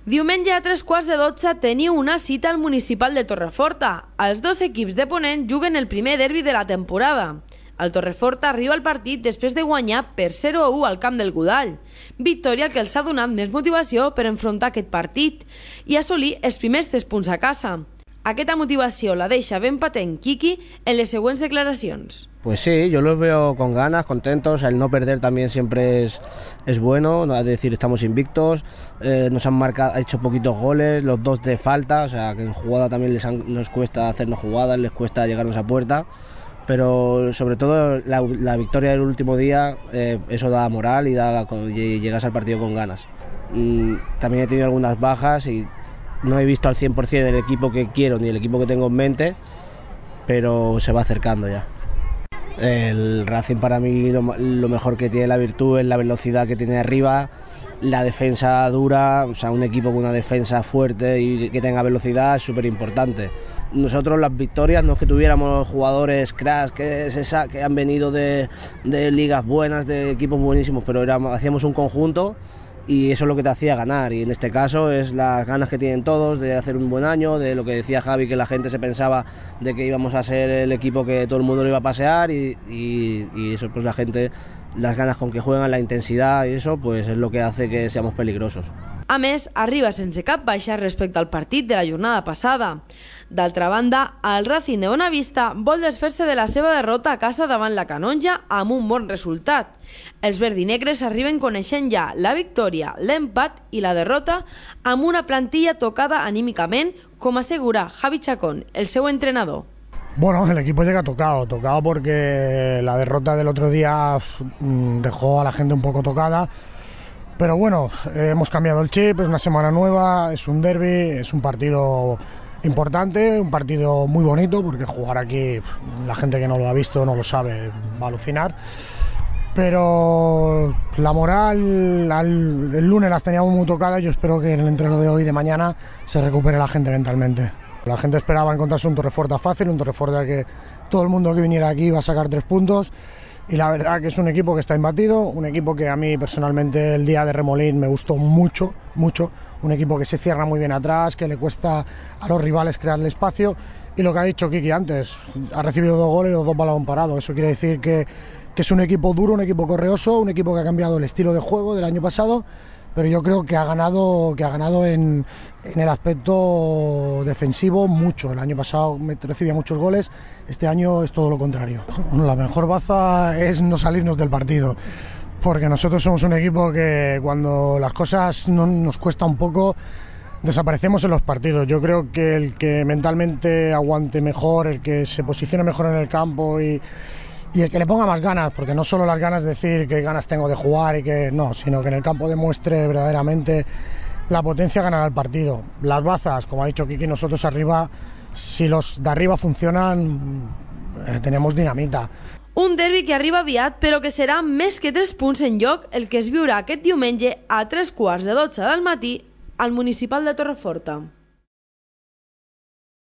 Diumenge a 3:15 teniu una cita al Municipal de Torreforta. Els dos equips de Ponent juguen el primer derbi de la temporada. El Torreforta arriba al partit després de guanyar per 0-1 al camp del Godall. Victòria que els ha donat més motivació per enfrontar aquest partit i assolir els primers 3 punts a casa. Aquesta motivació la deixa ben patent Quiqui en les següents declaracions. Pues sí, yo los veo con ganas, contentos. El no perder también siempre es bueno, es decir, estamos invictos, nos han hecho poquitos goles, los 2 de falta, o sea que en jugada también nos cuesta hacernos jugadas, les cuesta llegarnos a puerta, pero sobre todo la victoria del último día, eso da moral y llegas al partido con ganas. También he tenido algunas bajas y no he visto al 100% el equipo que quiero ni el equipo que tengo en mente, pero se va acercando ya. El Racing para mí lo mejor que tiene, la virtud es la velocidad que tiene arriba, la defensa dura, o sea, un equipo con una defensa fuerte y que tenga velocidad es súper importante. Nosotros las victorias no es que tuviéramos jugadores cracks que han venido de ligas buenas, de equipos buenísimos, pero hacíamos un conjunto y eso es lo que te hacía ganar, y en este caso es las ganas que tienen todos de hacer un buen año, de lo que decía Javi, que la gente se pensaba de que íbamos a ser el equipo que todo el mundo lo iba a pasear y eso, pues la gente, las ganas con que juegan, la intensidad y eso, pues es lo que hace que seamos peligrosos. A més, arriba sense cap baixa respecte al partit de la jornada passada. D'altra banda, el Racing de Bonavista vol desfer-se de la seva derrota a casa davant la Canonja amb un bon resultat. Els verdinegres arriben coneixent ja la victòria, l'empat i la derrota amb una plantilla tocada anímicament, com assegura Javi Chacón, el seu entrenador. Bueno, el equipo llega tocado porque la derrota del otro día dejó a la gente un poco tocada. Pero bueno, hemos cambiado el chip, es una semana nueva, es un derbi, es un partido importante, un partido muy bonito, porque jugar aquí, la gente que no lo ha visto, no lo sabe, va a alucinar. Pero la moral, el lunes las teníamos muy tocadas, yo espero que en el entreno de hoy y de mañana se recupere la gente mentalmente. La gente esperaba encontrarse un Torreforta fácil, un Torreforta que todo el mundo que viniera aquí iba a sacar 3 puntos. Y la verdad que es un equipo que está imbatido, un equipo que a mí personalmente el día de Remolín me gustó mucho, un equipo que se cierra muy bien atrás, que le cuesta a los rivales crearle espacio, y lo que ha dicho Quiqui antes, ha recibido 2 goles y los 2 balón parado. Eso quiere decir que es un equipo duro, un equipo correoso, un equipo que ha cambiado el estilo de juego del año pasado, pero yo creo que ha ganado en el aspecto defensivo mucho. El año pasado recibía muchos goles, este año es todo lo contrario. La mejor baza es no salirnos del partido, porque nosotros somos un equipo que cuando las cosas nos cuesta un poco, desaparecemos en los partidos. Yo creo que el que mentalmente aguante mejor, el que se posicione mejor en el campo y el que le ponga más ganas, porque no solo las ganas de decir qué ganas tengo de jugar y que no, sino que en el campo demuestre verdaderamente la potencia de ganar el partido. Las bazas, como ha dicho Quiqui, nosotros arriba, si los de arriba funcionan, tenemos dinamita. Un derbi que arriba aviat, però que serà més que 3 punts en joc el que es viurà aquest diumenge a 3:15 del matí al Municipal de Torreforta.